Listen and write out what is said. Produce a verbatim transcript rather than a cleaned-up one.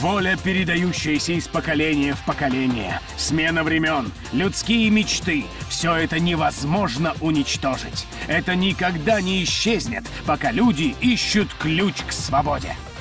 Воля, передающаяся из поколения в поколение, смена времен, людские мечты — все это невозможно уничтожить. Это никогда не исчезнет, пока люди ищут ключ к свободе.